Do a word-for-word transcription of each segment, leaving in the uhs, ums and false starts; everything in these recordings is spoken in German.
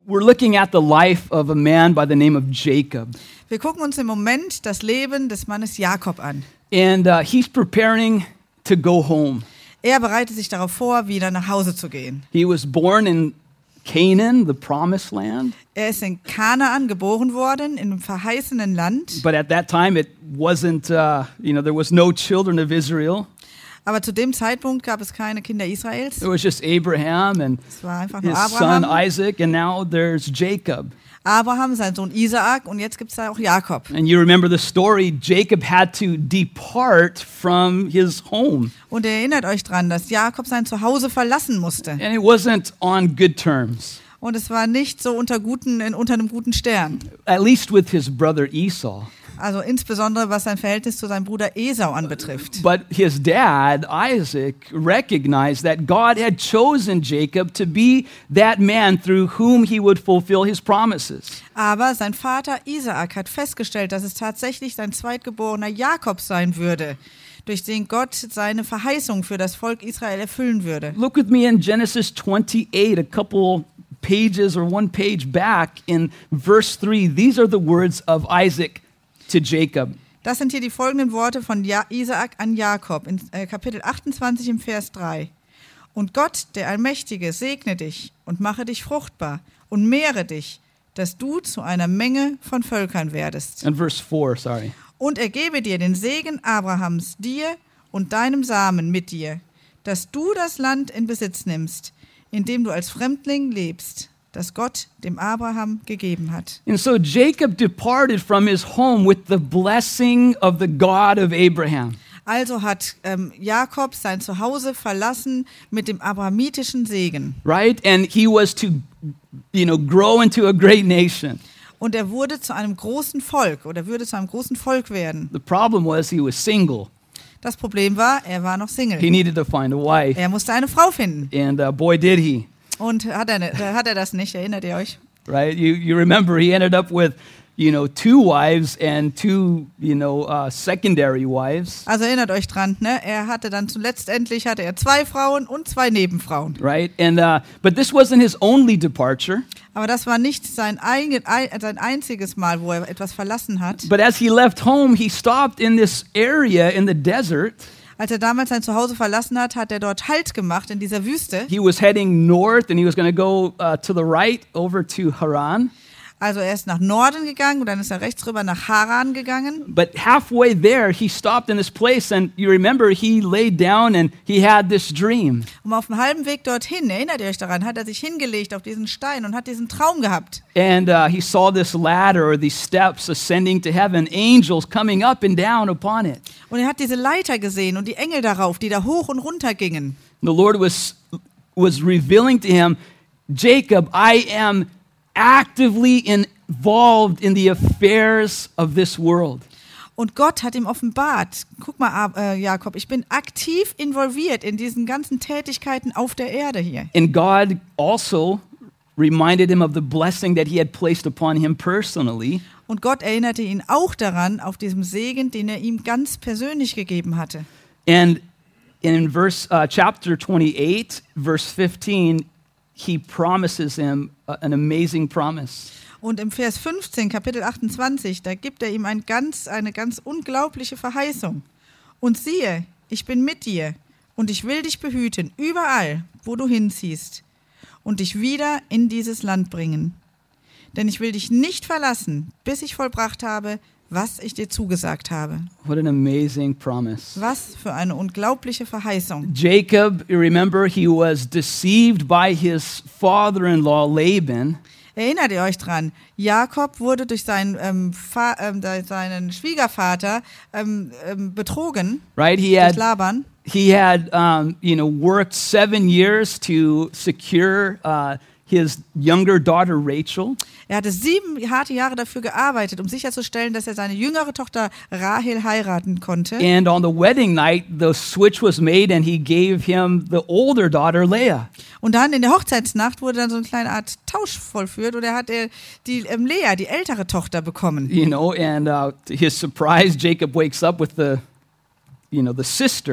we're looking at the life of a man by the name of Jacob. Wir gucken uns im Moment das Leben des Mannes Jakob an. And uh, he's preparing to go home. Er bereitet sich darauf vor, wieder nach Hause zu gehen. He was born in Canaan, the promised land. Er ist in Kanaan geboren worden, in einem verheißenen Land. But at that time it wasn't, uh, you know, there was no children of Israel. Aber zu dem Zeitpunkt gab es keine Kinder Israels. It was just Abraham and Es war einfach nur his son Abraham. Isaac, and now there's Jacob. Abraham, sein Sohn Isaak und jetzt gibt es da auch Jakob. And you remember the story, Jacob had to depart from his home. Und ihr erinnert euch dran, dass Jakob sein Zuhause verlassen musste. And it wasn't on good terms, Und es war nicht so unter, guten, in, unter einem guten Stern. at least with his brother Esau. Also insbesondere was sein Verhältnis zu seinem Bruder Esau anbetrifft. But his dad, Isaac, recognized that God had chosen Jacob to be that man through whom he would fulfill his promises. Aber sein Vater Isaak hat festgestellt, dass es tatsächlich sein zweitgeborener Jakob sein würde, durch den Gott seine Verheißung für das Volk Israel erfüllen würde. Look with me in Genesis twenty-eight, a couple pages or one page back in verse three. These are the words of Isaac to Jacob. Das sind hier die folgenden Worte von ja- Isaak an Jakob in äh, Kapitel achtundzwanzig im Vers drei. Und Gott, der Allmächtige, segne dich und mache dich fruchtbar und mehre dich, dass du zu einer Menge von Völkern werdest. And verse four, sorry. Und er gebe dir den Segen Abrahams, dir und deinem Samen mit dir, dass du das Land in Besitz nimmst, in dem du als Fremdling lebst, das Gott dem Abraham gegeben hat. And so Jacob departed from his home with the blessing of the God of Abraham. Also hat ähm, Jakob sein Zuhause verlassen mit dem abrahamitischen Segen. Right? And he was to, you know, grow into a great nation. Und er wurde zu einem großen Volk oder würde zu einem großen Volk werden. The problem was he was single. Das Problem war, er war noch He Single. needed to find a wife. Er musste eine Frau finden. And uh, boy, did he. Und hat er, ne- hat er das nicht, erinnert ihr euch? Right? You, you remember he ended up with, you know, two wives and two, you know, uh, secondary wives. Also erinnert euch dran, ne? Er hatte dann zuletzt endlich hatte er zwei Frauen und zwei Nebenfrauen. Right? And uh, but this wasn't his only departure. Aber das war nicht sein, eigen, ein, sein einziges Mal, wo er etwas verlassen hat. But as he left home, he stopped in this area in the desert. Als er damals sein Zuhause verlassen hat, hat er dort Halt gemacht in dieser Wüste. He was heading north, and he was going to go uh, to the right over to Haran. Also er ist nach Norden gegangen und dann ist er rechts rüber nach Haran gegangen. But halfway there, he stopped in this place, and you remember he laid down and he had this dream. Und auf dem halben Weg dorthin, erinnert ihr euch daran, hat er sich hingelegt auf diesen Stein und hat diesen Traum gehabt. And uh, he saw this ladder or these steps ascending to heaven, angels coming up and down upon it. Und er hat diese Leiter gesehen und die Engel darauf, die da hoch und runter gingen. The Lord was was revealing to him, Jacob, I am actively involved in the affairs of this world. Und Gott hat ihm offenbart, guck mal, Ab- äh, Jakob, ich bin aktiv involviert in diesen ganzen Tätigkeiten auf der Erde hier. And God also reminded him of the blessing that he had placed upon him personally. Und Gott erinnerte ihn auch daran, auf diesem Segen, den er ihm ganz persönlich gegeben hatte. And in verse uh, chapter twenty-eight, verse fifteen, he promises him uh, an amazing promise. Und im Vers fünfzehn, Kapitel achtundzwanzig, da gibt er ihm ein ganz, eine ganz unglaubliche Verheißung. Und siehe, ich bin mit dir und ich will dich behüten, überall, wo du hinziehst, und dich wieder in dieses Land bringen. Denn ich will dich nicht verlassen, bis ich vollbracht habe, was ich dir zugesagt habe. What an amazing promise. Was für eine unglaubliche Verheißung. Jacob, you remember, he was deceived by his father-in-law Laban. Erinnert ihr euch dran? Jakob wurde durch seinen, ähm, Fa- ähm, seinen Schwiegervater ähm, ähm, betrogen, Right? He durch had Laban. he had um, you know worked seven years to secure uh, his younger daughter Rachel. Er hatte sieben harte Jahre dafür gearbeitet, um sicherzustellen, dass er seine jüngere Tochter Rahel heiraten konnte. And on the wedding night, the switch was made, and he gave him the older daughter Leah. Und dann in der Hochzeitsnacht wurde dann so eine kleine Art Tausch vollführt und er hat er die ähm, Lea, die ältere Tochter, bekommen. You know, and uh, to his surprise, Jacob wakes up with the, you know, the sister.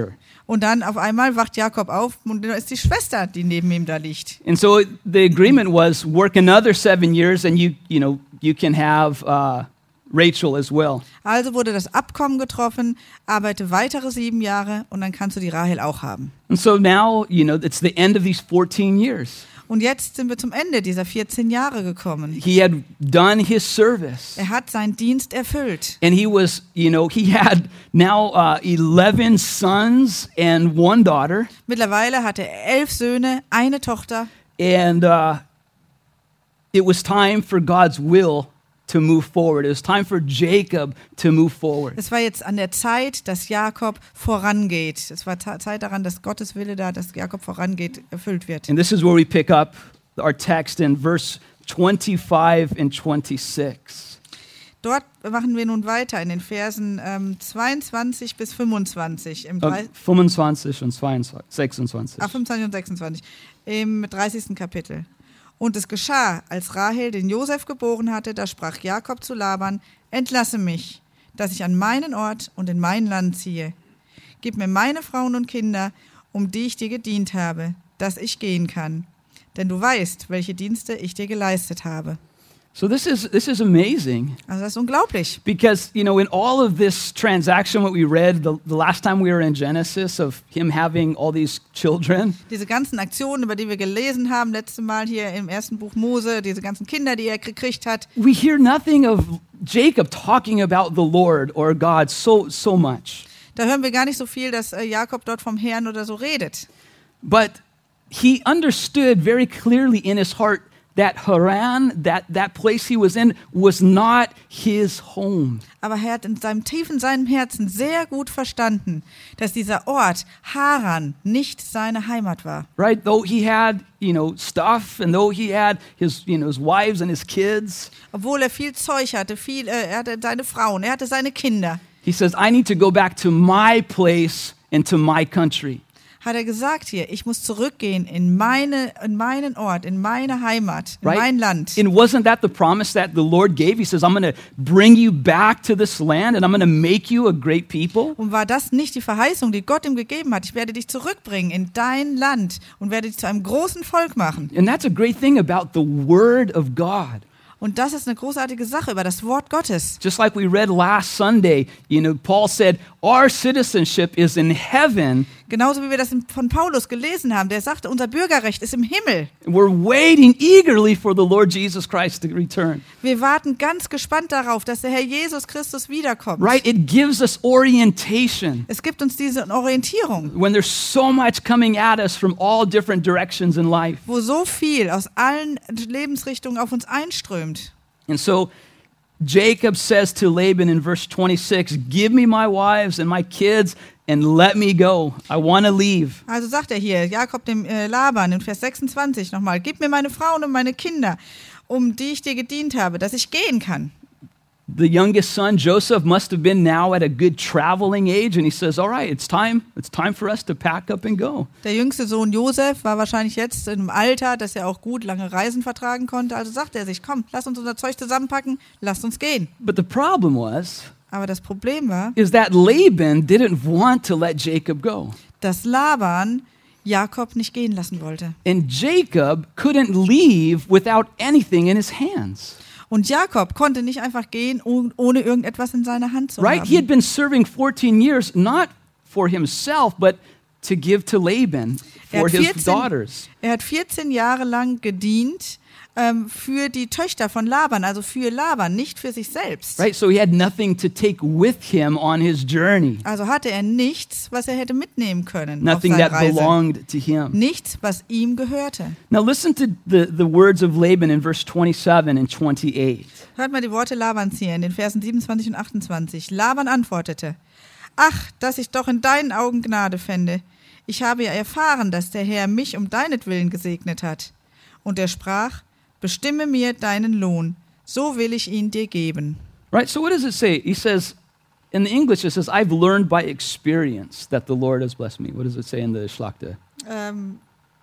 Und dann auf einmal wacht Jakob auf und da ist die Schwester, die neben ihm da liegt. And so the agreement was work another seven years and you, you know, you can have uh, Rachel as well. Also wurde das Abkommen getroffen, arbeite weitere sieben Jahre und dann kannst du die Rahel auch haben. And so now, you know, it's the end of these fourteen years. Und jetzt sind wir zum Ende dieser vierzehn Jahre gekommen. He had done his service. Er hat seinen Dienst erfüllt. And he was, you know, he had now uh, eleven sons and one daughter. Mittlerweile hatte er elf Söhne, eine Tochter. And uh, it was time for God's will to move forward. It was time for Jacob to move forward. Es war jetzt an der Zeit, dass Jakob vorangeht. Es war ta- Zeit daran, dass Gottes Wille da, dass Jakob vorangeht, erfüllt wird. And this is where we pick up our text in verse twenty-five and twenty-six. Dort machen wir nun weiter in den Versen ähm, zweiundzwanzig bis fünfundzwanzig. Im Uh, drei- fünfundzwanzig und zweiundzwanzig, sechsundzwanzig. Ach, fünfundzwanzig und sechsundzwanzig. Im dreißigsten Kapitel. Und es geschah, als Rahel den Josef geboren hatte, da sprach Jakob zu Laban: Entlasse mich, dass ich an meinen Ort und in mein Land ziehe. Gib mir meine Frauen und Kinder, um die ich dir gedient habe, dass ich gehen kann. Denn du weißt, welche Dienste ich dir geleistet habe. So this is this is amazing Also das ist unglaublich. because, you know, in all of this transaction, what we read the, the last time we were in Genesis of him having all these children, Diese ganzen Aktionen, über die wir gelesen haben, letztes Mal hier im ersten Buch Mose, diese ganzen Kinder, die er gekriegt hat, we hear nothing of Jacob talking about the Lord or God so so much. da hören wir gar nicht so viel, dass äh, Jakob dort vom Herrn oder so redet. But he understood very clearly in his heart that Haran, that, that place he was in, was not his home. Aber er hat in seinem tiefen seinem Herzen sehr gut verstanden, dass dieser Ort Haran nicht seine Heimat war. Right? Though he had, you know, stuff and though he had his, you know, his wives and his kids, Obwohl er viel Zeug hatte, viel, äh, er hatte seine Frauen, er hatte seine Kinder, he says, I need to go back to my place and to my country. hat er gesagt hier, ich muss zurückgehen in, meine, in meinen Ort, in meine Heimat, in Right? mein Land. And wasn't that the promise that the Lord gave? He says, I'm going to bring you back to this land and I'm going to make you a great people. Und war das nicht die Verheißung, die Gott ihm gegeben hat? Ich werde dich zurückbringen in dein Land und werde dich zu einem großen Volk machen. And that's a great thing about the Word of God. Und das ist eine großartige Sache über das Wort Gottes. Just like we read last Sunday, you know, Paul said, our citizenship is in heaven. Genauso wie wir das von Paulus gelesen haben. Der sagte, unser Bürgerrecht ist im Himmel. And we're waiting eagerly for the Lord Jesus Christ to return. Wir warten ganz gespannt darauf, dass der Herr Jesus Christus wiederkommt. Right? It gives us orientation Es gibt uns diese Orientierung, when there's so much coming at us from all different directions in life. wo so viel aus allen Lebensrichtungen auf uns einströmt. And so Jacob says to Laban in verse twenty-six, give me my wives and my kids and let me go. I want to leave. Also sagt er hier, Jakob dem äh, Laban in Vers sechsundzwanzig nochmal: Gib mir meine Frauen und meine Kinder, um die ich dir gedient habe, dass ich gehen kann. The youngest son, Joseph, must have been now at a good traveling age. And he says, all right, it's time. It's time for us to pack up and go. Der jüngste Sohn Josef war wahrscheinlich jetzt im Alter, dass er auch gut lange Reisen vertragen konnte. Also sagt er sich, komm, lass uns unser Zeug zusammenpacken, lass uns gehen. But the problem was, Aber das Problem war, is that Laban didn't want to let Jacob go. dass Laban Jakob nicht gehen lassen wollte. And Jacob couldn't leave without anything in his hands. Und Jakob konnte nicht einfach gehen, oh- ohne irgendetwas in seiner Hand zu Right? He had haben. been serving fourteen years, not for himself, but to give to Laban Er for hat his vierzehn daughters. Er hat vierzehn Jahre lang gedient ähm, für die Töchter von Laban, also für Laban, nicht für sich selbst. Right? So he had nothing to take with him on his journey. Also hatte er nichts, was er hätte mitnehmen können Nothing auf seiner that Reise. belonged to him. Nichts, was ihm gehörte. Now listen to the, the words of Laban in verse twenty-seven and twenty-eight. Hört mal die Worte Labans hier in den Versen siebenundzwanzig und achtundzwanzig. Laban antwortete: Ach, dass ich doch in deinen Augen Gnade fände. Ich habe ja erfahren, dass der Herr mich um deinetwillen gesegnet hat. Und er sprach: Bestimme mir deinen Lohn, so will ich ihn dir geben. Right? So what does it say? He says, in the English it says, I've learned by experience that the Lord has blessed me. What does it say in the Schlachter? Ähm,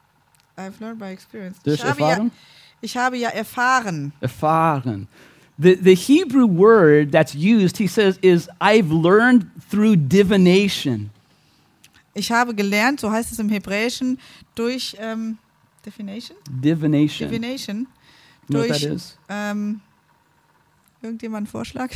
I've learned by experience. Durch Ich habe, ja, Erfahrung? ich habe ja erfahren. Erfahren. The, the Hebrew word that's used, he says, is I've learned through divination. Ich habe gelernt, so heißt es im Hebräischen, durch ähm, Definition? Divination. Divination. You know what Durch that is? ähm, irgendjemand einen Vorschlag?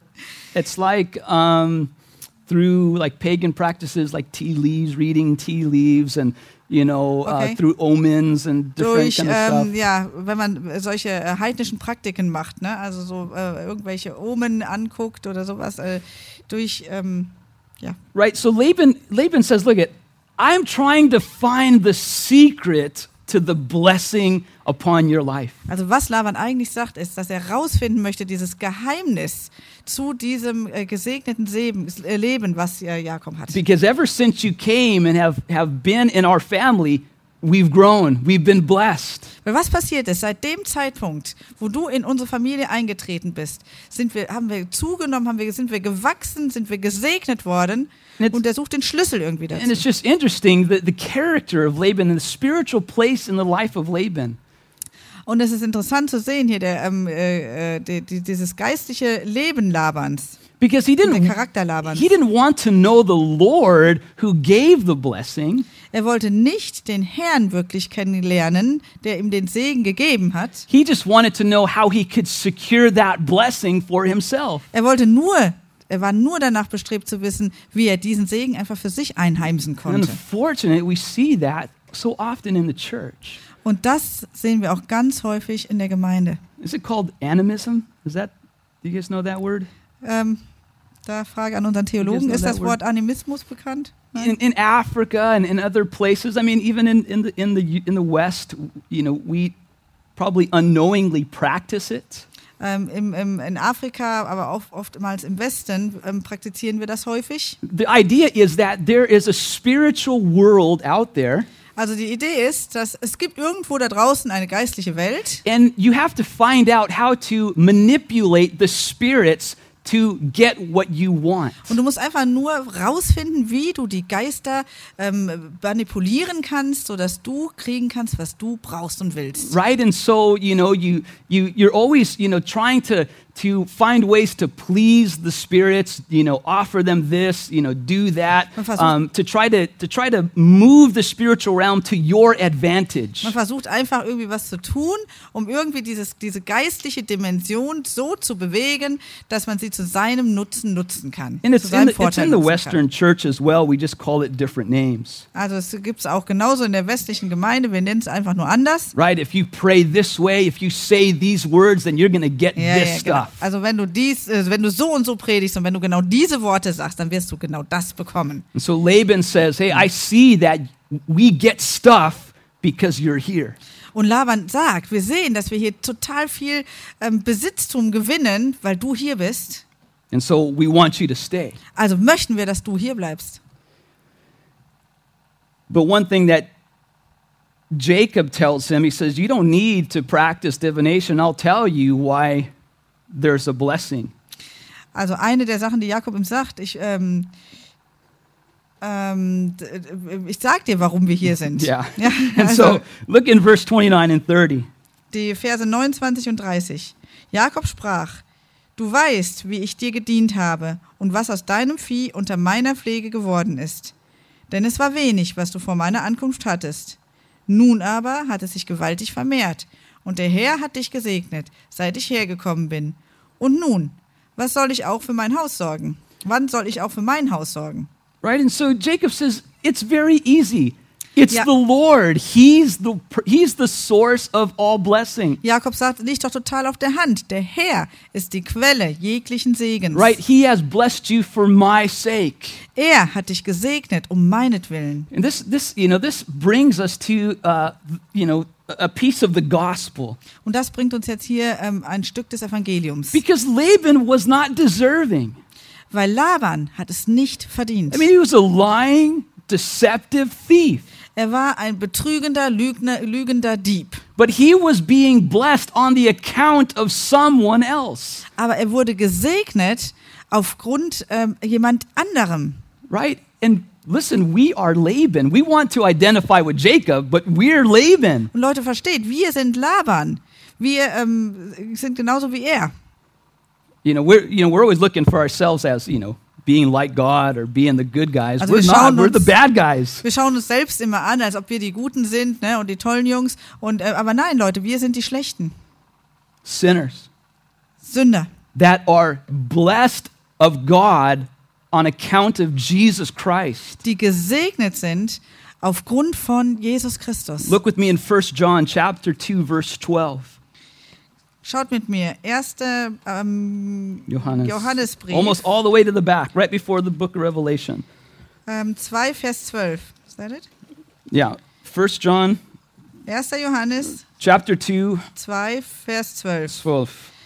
It's like um, through like pagan practices, like tea leaves, reading tea leaves, and you know, Okay. uh, through omens and different Durch, kind of ähm, stuff. ja, wenn man solche äh, heidnischen Praktiken macht, ne? Also so äh, irgendwelche Omen anguckt oder sowas, äh, durch, ähm, ja. Right. So Laban, Laban says, "Look, it, I'm trying to find the secret to the blessing upon your life." Also was Laban eigentlich sagt, ist, dass er rausfinden möchte, dieses Geheimnis zu diesem äh, gesegneten Leben, äh, Leben, was äh, Jakob hat. Because ever since you came and have, have been in our family, we've grown, we've been blessed. Weil was passiert ist, seit dem Zeitpunkt, wo du in unsere Familie eingetreten bist, sind wir, haben wir zugenommen, haben wir, sind wir gewachsen, sind wir gesegnet worden And it's- und er sucht den Schlüssel irgendwie dazu. And it's just interesting that the character of Laban and the spiritual place in the life of Laban. Und es ist interessant zu sehen hier, der, ähm, äh, äh, die, die, dieses geistliche Leben Labans, Because he der didn't, Charakter Labans. he didn't want to know the Lord who gave the blessing. Er wollte nicht den Herrn wirklich kennenlernen, der ihm den Segen gegeben hat. He just wanted to know how he could secure that blessing for himself. Er wollte nur, er war nur danach bestrebt zu wissen, wie er diesen Segen einfach für sich einheimsen And konnte. unfortunately, we see that so often in the church. Und das sehen wir auch ganz häufig in der Gemeinde. Is it called animism? Is that, do you guys know that word? Ähm, da Frage an unseren Theologen, know ist that das word? Wort Animismus bekannt? Nein? In, in Africa and in other places, I mean, even in, in, the, in, the, in the West, you know, we probably unknowingly practice it. Ähm, im, im, in Afrika, aber auch oftmals im Westen ähm, praktizieren wir das häufig. The idea is that there is a spiritual world out there, Also die Idee ist, dass es gibt irgendwo da draußen eine geistliche Welt and you have to find out how to manipulate the spirits to get what you want. und du musst einfach nur rausfinden, wie du die Geister ähm, manipulieren kannst, sodass du kriegen kannst, was du brauchst und willst. Right? And so, you know, you, you, you're always, you know, trying to, to find ways to please the spirits, you know, offer them this, you know, do that, Man versucht- um, to, try to, to try to move the spiritual realm to your advantage. Man versucht einfach irgendwie was zu tun, um irgendwie dieses, diese geistliche Dimension so zu bewegen, dass man sie zu seinem Nutzen nutzen kann. And it's zu in, seinem the, it's Vorteil in the nutzen Western church as well. We just call it different names. kann. Also es gibt es auch genauso in der westlichen Gemeinde, wir nennen es einfach nur anders. Right? If you pray this way, if you say these words, then you're going to get Ja, this ja, genau. stuff. Also wenn du dies, äh, wenn du so und so predigst und wenn du genau diese Worte sagst, dann wirst du genau das bekommen. And so Laban says, hey, I see that we get stuff because you're here. Und Laban sagt, wir sehen, dass wir hier total viel ähm, Besitztum gewinnen, weil du hier bist. And so we want you to stay. Also möchten wir, dass du hier bleibst. But one thing that Jacob tells him, he says, you don't need to practice divination. I'll tell you why there's a blessing. Also eine der Sachen, die Jakob ihm sagt, ich, ähm, ähm, d- d- ich sag dir, warum wir hier sind. Yeah. Ja, And also so look in verse twenty-nine and thirty. die Verse neunundzwanzig und dreißig. Jakob sprach, du weißt, wie ich dir gedient habe und was aus deinem Vieh unter meiner Pflege geworden ist. Denn es war wenig, was du vor meiner Ankunft hattest. Nun aber hat es sich gewaltig vermehrt, und der Herr hat dich gesegnet, seit ich hergekommen bin. Und nun, was soll ich auch für mein Haus sorgen? Wann soll ich auch für mein Haus sorgen? Right? And so Jacob says, it's very easy. It's Yeah. the Lord. He's the, he's the source of all blessing. Jakob sagt, liegt doch total auf der Hand. Der Herr ist die Quelle jeglichen Segens. Right? He has blessed you for my sake. Er hat dich gesegnet um meinetwillen. And this, this, you know, this brings us to, uh, you know, a piece of the gospel. Und das bringt uns jetzt hier ähm, ein Stück des Evangeliums. Because Laban was not deserving. Weil Laban hat es nicht verdient. I mean, he was a lying, deceptive thief. Er war ein betrügender, Lügner, lügender Dieb. But he was being blessed on the account of someone else. Aber er wurde gesegnet aufgrund ähm, jemand anderem. Right? And listen, we are Laban. We want to identify with Jacob, but we're Laban. Und Leute, versteht, wir sind Laban. Wir ähm, sind genauso wie er. You know, we're, you know, we're always looking for ourselves as, you know, being like God or being the good guys. Also We're wir not. schauen We're the uns- bad guys. Wir schauen uns selbst immer an, als ob wir die Guten sind, ne, und die tollen Jungs. Und, äh, aber nein, Leute, wir sind die Schlechten. Sinners Sünder, that are blessed of God on account of Jesus Christ. die gesegnet sind aufgrund von Jesus Christus. Look with me in First John chapter two, verse twelve. Schaut mit mir, erster ähm, Johannes. Johannesbrief, Almost all the way to the back, right before the book of Revelation. ähm, zwei, Vers zwölf. Is that it? Yeah, First John erster Johannes chapter two, zwei, Vers zwölf. twelve.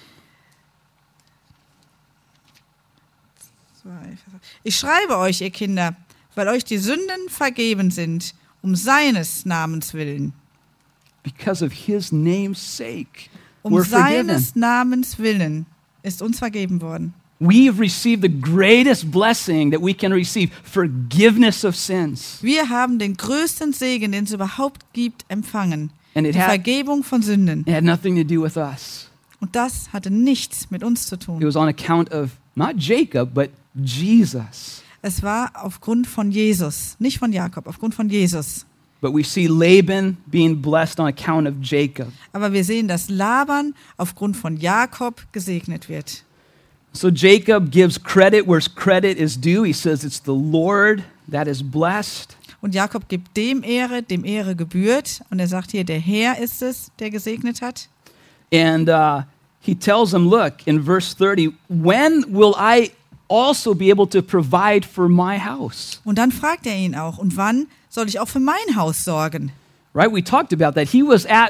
Ich schreibe euch, ihr Kinder, weil euch die Sünden vergeben sind, um seines Namens willen. Because of his name's sake, Um we're forgiven. seines Namens willen ist uns vergeben worden. We have received the greatest blessing that we can receive, forgiveness of sins. Wir haben den größten Segen, den es überhaupt gibt, empfangen. And it Die had, Vergebung von Sünden. it had nothing to do with us. Und das hatte nichts mit uns zu It tun. was on account of not Jacob, but Jesus. Es war aufgrund von Jesus, nicht von Jakob, aufgrund von Jesus. But we see Laban being blessed on account of Jacob. Aber wir sehen, dass Laban aufgrund von Jakob gesegnet wird. So Jacob gives credit where credit is due. He says it's the Lord that is blessed. Und Jakob gibt dem Ehre, dem Ehre gebührt. Und er sagt hier, der Herr ist es, der gesegnet hat. And uh, he tells him, look, in verse thirty, when will I also be able to provide for my house? Und dann fragt er ihn auch, und wann soll ich auch für mein Haus sorgen? Right? We talked about that. He was at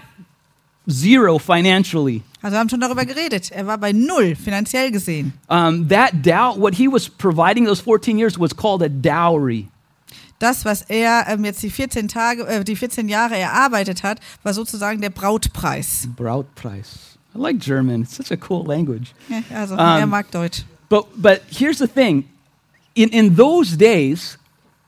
zero financially. Also wir haben schon darüber geredet. Er war bei null, finanziell gesehen. Um, that doubt, what he was providing those fourteen years was called a dowry. Das, was er ähm, jetzt die vierzehn Tage, äh, die vierzehn Jahre erarbeitet hat, war sozusagen der Brautpreis. Brautpreis. I like German. It's such a cool language. Ja, also Um, er mag Deutsch. But but here's the thing. In in those days,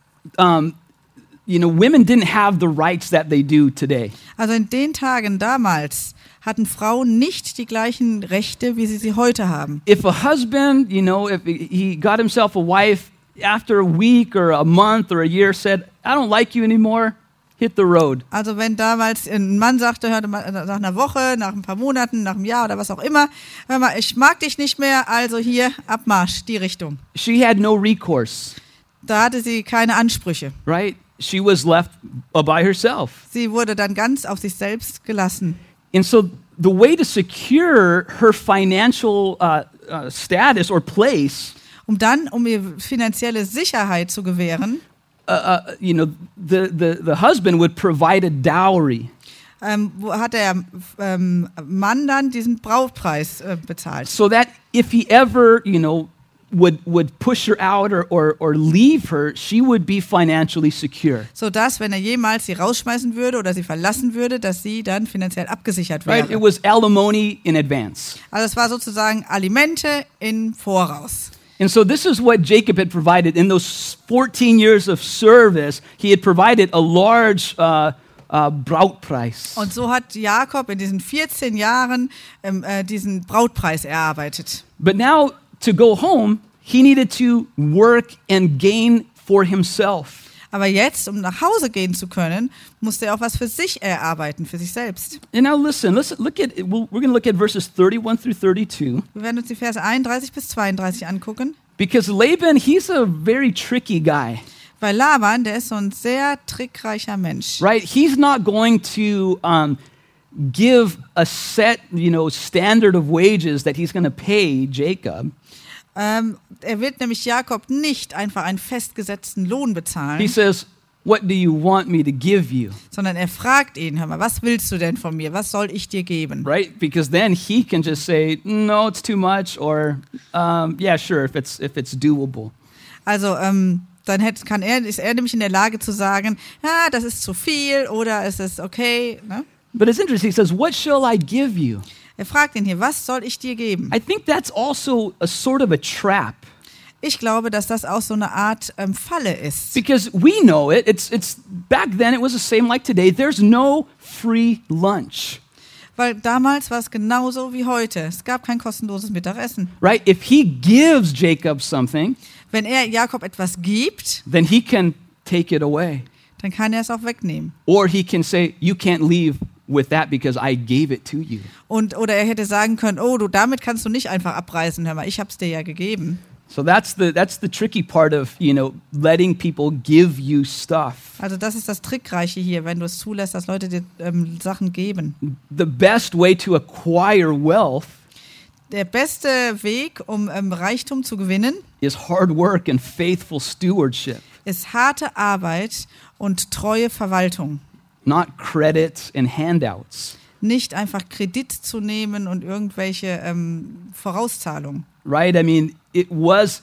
um, you know, women didn't have the rights that they do today. Also in den Tagen damals hatten Frauen nicht die gleichen Rechte, wie sie sie heute haben. If a husband, you know, if he got himself a wife, after a week or a month or a year said, I don't like you anymore, hit the road. Also wenn damals ein Mann sagte, hörte man, nach einer Woche, nach ein paar Monaten, nach einem Jahr oder was auch immer, hör mal, ich mag dich nicht mehr, also hier, Abmarsch, die Richtung. She had no recourse, Da hatte sie keine Ansprüche. right? She was left by herself. Sie wurde dann ganz auf sich selbst gelassen. And so the way to secure her financial uh, uh, status or place, Um dann, um ihr finanzielle Sicherheit zu gewähren, uh, uh, you know, the, the, the husband would provide a dowry. ähm, wo hat der ähm, Mann dann diesen Brautpreis äh, bezahlt. So that if he ever, you know, would, would push her out or, or, or leave her, she would be financially secure. Sodass, wenn er jemals sie rausschmeißen würde oder sie verlassen würde, dass sie dann finanziell abgesichert Right? It wäre. was alimony in advance. Also es war sozusagen Alimente im Voraus. And so this is what Jacob had provided. In those fourteen years of service, he had provided a large uh, uh, Brautpreis. Und so hat Jakob in diesen vierzehn Jahren ähm, äh, diesen Brautpreis erarbeitet. But now, to go home, he needed to work and gain for himself. Aber jetzt, um nach Hause gehen zu können, musste er auch was für sich erarbeiten, für sich selbst. And now listen, let's look at, we'll, we're going to look at verses thirty-one through thirty-two. Wir werden uns die Verse einunddreißig bis zweiunddreißig angucken. Because Laban, he's a very tricky guy, Weil Laban, der ist so ein sehr trickreicher Mensch. right? He's not going to um, give a set, you know, standard of wages that he's going to pay Jacob. Ähm, er wird nämlich Jakob nicht einfach einen festgesetzten Lohn bezahlen, He says, what do you want me to give you? sondern er fragt ihn, hör mal, was willst du denn von mir? Was soll ich dir geben? Right? Because then he can just say, no, it's too much, or um, yeah, sure, if it's if it's doable. Also ähm, dann hätte, kann er, ist er nämlich in der Lage zu sagen, ja, das ist zu viel oder es ist okay. Ne? But it's interesting. He says, what shall I give you? Er fragt ihn hier, was soll ich dir geben? I think that's also a sort of a trap. Ich glaube, dass das auch so eine Art ähm, Falle ist. Because we know it. It's it's back then it was the same like today. There's no free lunch. Weil damals war es genauso wie heute. Es gab kein kostenloses Mittagessen. Right? If he gives Jacob something, Wenn er Jakob etwas gibt, then he can take it away. dann kann er es auch wegnehmen. Or he can say, you can't leave with that because I gave it to you. Und, oder er hätte sagen können, oh, du, damit kannst du nicht einfach abreißen, hör mal, ich hab's dir ja gegeben. So that's the that's the tricky part of, you know, letting people give you stuff. Also das ist das Trickreiche hier, wenn du es zulässt, dass Leute dir ähm, Sachen geben. The best way to acquire wealth Der beste Weg, um ähm, Reichtum zu gewinnen, is hard work and faithful stewardship, ist harte Arbeit und treue Verwaltung. not credit and handouts. Nicht einfach Kredit zu nehmen und irgendwelche ähm, Vorauszahlungen. Right? I mean, it was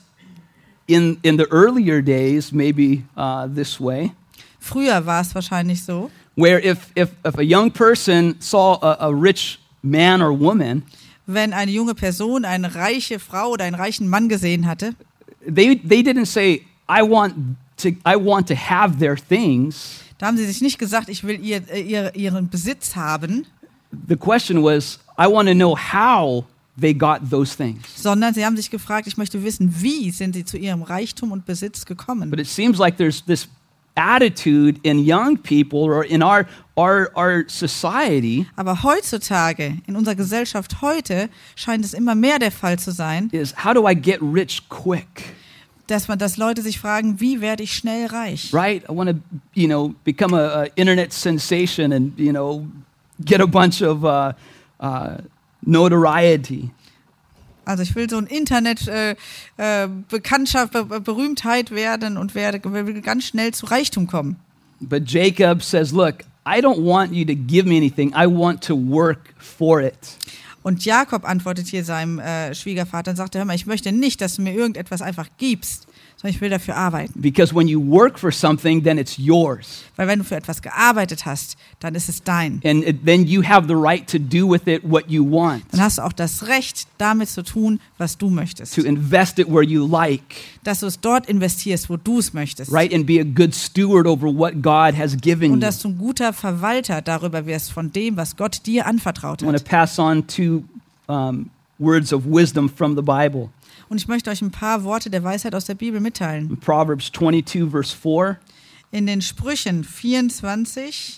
in in the earlier days maybe uh, this way, Früher war es wahrscheinlich so, where if if if a young person saw a, a rich man or woman, wenn eine junge Person eine reiche Frau oder einen reichen Mann gesehen hatte, they they didn't say, I want to I want to have their things. da haben sie sich nicht gesagt, ich will ihr, äh, ihr, ihren Besitz haben, The question was, I want to know how they got those things. sondern sie haben sich gefragt, ich möchte wissen, wie sind sie zu ihrem Reichtum und Besitz gekommen. But it seems like there's this attitude in young people or in our our our society Aber heutzutage, in unserer Gesellschaft heute, scheint es immer mehr der Fall zu sein, is, how do I get rich quick? dass man, dass Leute sich fragen, wie werde ich schnell reich? Right? I want to, you know, become a, a internet sensation and, you know, get a bunch of uh, uh, notoriety. Also ich will so ein Internet äh, äh, Bekanntschaft, Be Berühmtheit werden und werde will ganz schnell zu Reichtum kommen. But Jacob says, look, I don't want you to give me anything. I want to work for it. Und Jakob antwortet hier seinem äh, Schwiegervater und sagt, hör mal, ich möchte nicht, dass du mir irgendetwas einfach gibst, sondern ich will dafür arbeiten. Because when you work for something, then it's yours. Weil wenn du für etwas gearbeitet hast, dann ist es dein. And it, then you have the right to do with it what you want. Dann hast du auch das Recht, damit zu tun, was du möchtest. To invest it where you like, Dass du es dort investierst, wo du es möchtest. right? And be a good steward over what God has given Und you. dass du ein guter Verwalter darüber wirst, von dem, was Gott dir anvertraut I want to hat. pass on two um, words of wisdom from the Bible. Und ich möchte euch ein paar Worte der Weisheit aus der Bibel mitteilen. In Proverbs twenty-two, verse four. In den Sprüchen vierundzwanzig,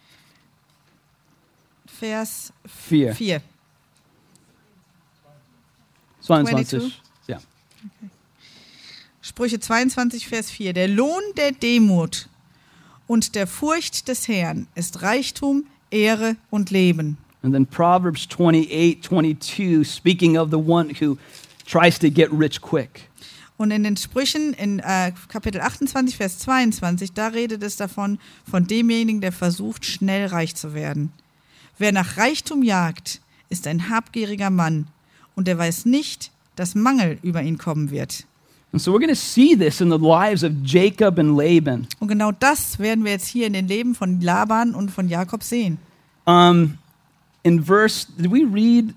Vers Vier. vier. zweiundzwanzig. Ja. Sprüche zweiundzwanzig, Vers vier. Der Lohn der Demut und der Furcht des Herrn ist Reichtum, Ehre und Leben. And then Proverbs twenty-eight, twenty-two, speaking of the one who tries to get rich quick. Und in den Sprüchen in äh, Kapitel achtundzwanzig, Vers zweiundzwanzig, da redet es davon, von demjenigen, der versucht, schnell reich zu werden. Wer nach Reichtum jagt, ist ein habgieriger Mann und er weiß nicht, dass Mangel über ihn kommen wird. And so we're going to see this in the lives of Jacob and Laban. Und genau das werden wir jetzt hier in den Leben von Laban und von Jakob sehen. Um, in verse, did we read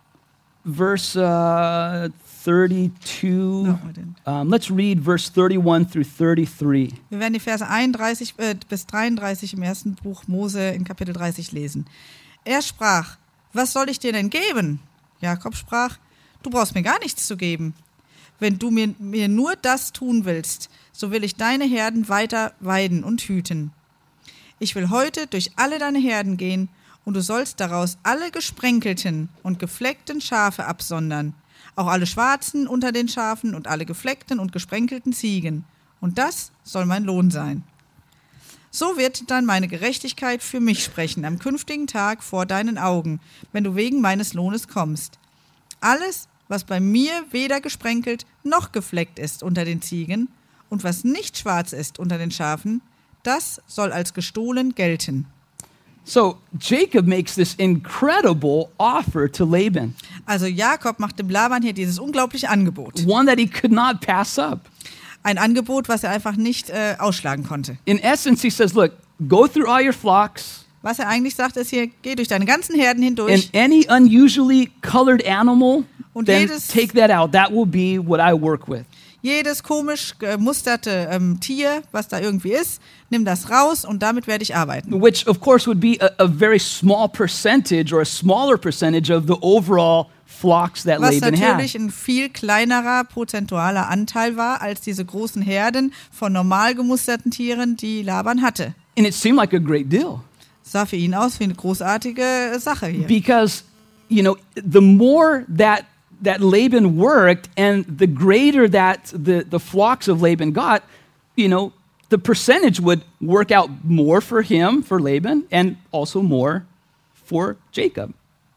verse uh, thirty-two? No, we didn't. Um, let's read verse thirty-one through thirty-three. Wir werden die Verse einunddreißig äh, bis dreiunddreißig im ersten Buch Mose in Kapitel dreißig lesen. Er sprach, was soll ich dir denn geben? Jakob sprach, du brauchst mir gar nichts zu geben. Wenn du mir, mir nur das tun willst, so will ich deine Herden weiter weiden und hüten. Ich will heute durch alle deine Herden gehen, und du sollst daraus alle gesprenkelten und gefleckten Schafe absondern, auch alle schwarzen unter den Schafen und alle gefleckten und gesprenkelten Ziegen. Und das soll mein Lohn sein. So wird dann meine Gerechtigkeit für mich sprechen am künftigen Tag vor deinen Augen, wenn du wegen meines Lohnes kommst. Alles, was bei mir weder gesprenkelt noch gefleckt ist unter den Ziegen und was nicht schwarz ist unter den Schafen, das soll als gestohlen gelten. So Jacob makes this incredible offer to Laban, Also Jakob macht dem Laban hier dieses unglaubliche Angebot. one that he could not pass up. Ein Angebot, was er einfach nicht äh, ausschlagen konnte. In essence, he says, look, go through all your flocks, Was er eigentlich sagt, ist hier, geh durch deine ganzen Herden hindurch. and any unusually colored animal, Und then jedes- take that out. That will be what I work with. Jedes komisch gemusterte ähm, Tier, was da irgendwie ist, nimm das raus und damit werde ich arbeiten. Which, of course, would be a, a very small percentage or a smaller percentage of the overall flocks that Was Laban natürlich had. ein viel kleinerer prozentualer Anteil war als diese großen Herden von normal gemusterten Tieren, die Laban hatte. And it seemed like a great deal Sah für ihn aus wie eine großartige Sache hier. because, you know, the more that that Laban worked and the greater that the, the flocks of Laban got, you know, the percentage would work out more for him, for Laban, and also more for Jacob.